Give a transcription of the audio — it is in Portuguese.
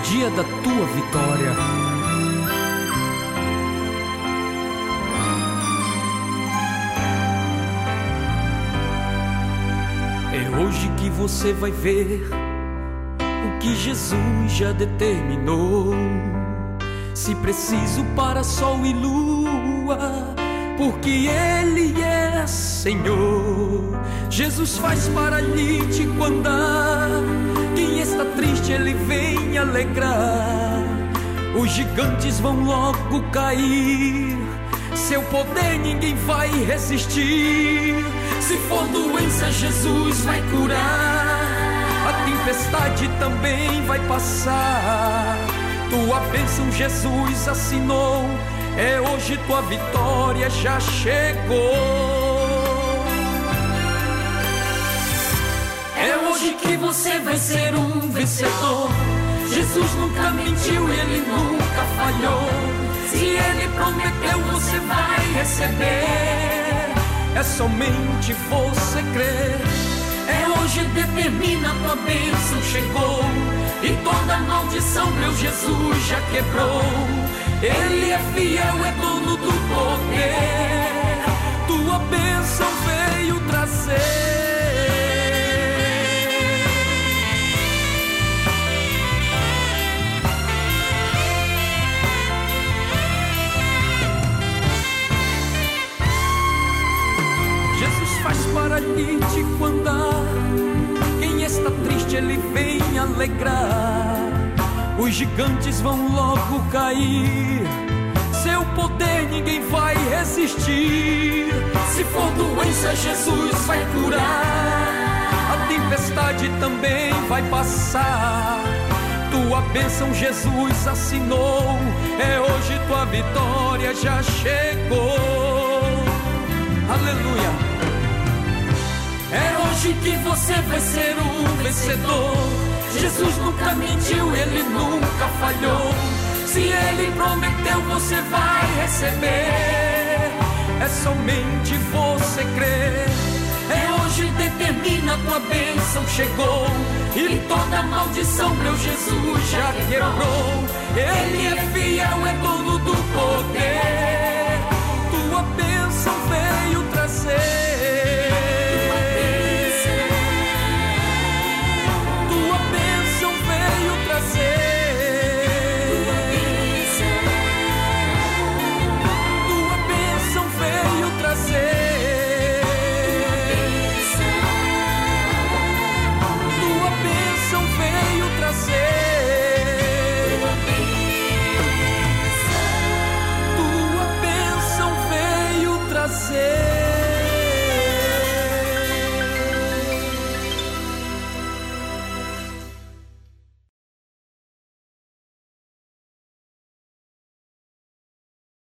dia da tua vitória. É hoje que você vai ver o que Jesus já determinou. Se preciso para sol e lua, porque Ele é Senhor. Jesus faz paralítico andar, quem está triste Ele vem alegrar. Os gigantes vão logo cair, seu poder ninguém vai resistir. Se for doença, Jesus vai curar, a tempestade também vai passar. Tua bênção Jesus assinou, é hoje tua vitória já chegou. É hoje que você vai ser um vencedor. Jesus nunca mentiu, Ele nunca falhou. Se Ele prometeu, você vai receber. É somente você crer. É hoje, determina, tua bênção chegou. E toda maldição, meu Jesus já quebrou. Ele é fiel, é dono do poder. Tua bênção veio trazer. Faz paralítico andar, quem está triste Ele vem alegrar. Os gigantes vão logo cair, seu poder ninguém vai resistir. Se for doença, Jesus vai curar, a tempestade também vai passar. Tua bênção Jesus assinou, é hoje tua vitória já chegou. Aleluia. É hoje que você vai ser um vencedor. Jesus nunca mentiu, Ele nunca falhou. Se Ele prometeu, você vai receber. É somente você crer. É hoje, determina, tua bênção chegou. E toda maldição, meu Jesus já quebrou. Ele é fiel, é dono do poder. Tua bênção veio trazer.